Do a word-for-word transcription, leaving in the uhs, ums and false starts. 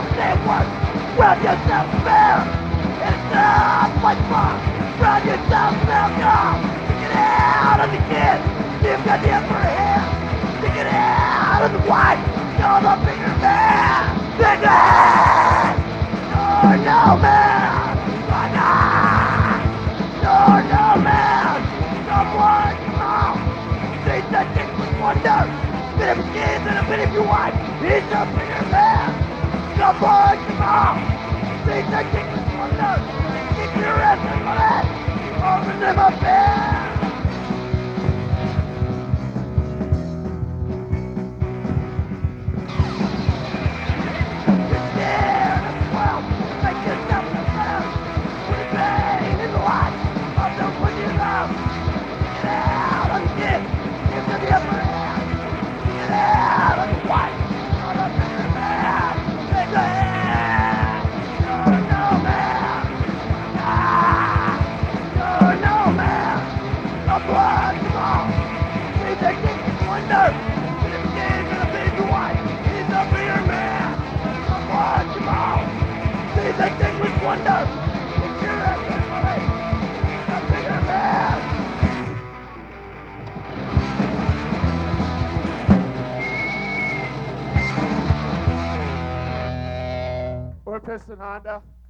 same work. Round yourself fair. It's up like fuck. Round yourself welcome. Stick it out on the kid. You've got the upper hand. Stick it out on the white. You're the bigger man. Bigger hand. You're no man. You're not. You're no man. Someone come out. Say that thing with wonder. Bit of kids and a bit of your wife. He's a bigger man. Someone come out. Say that thing with wonder. Get your ass in my head. Over to my bed. You're scared of the world. Make yourself the better. Put the pain in the light of the one you love. Get out of the kid. Give them the upper hand. Get out of the white. You're the bigger man. Take the hand. You're no man. Ah. You're no man. The blood, come on. See the king is wonder. Get him game in a big white. He's a bigger man. The blood, come on. See the king with wonder. Get your ass in the way. He's a bigger man. Or Piston Honda.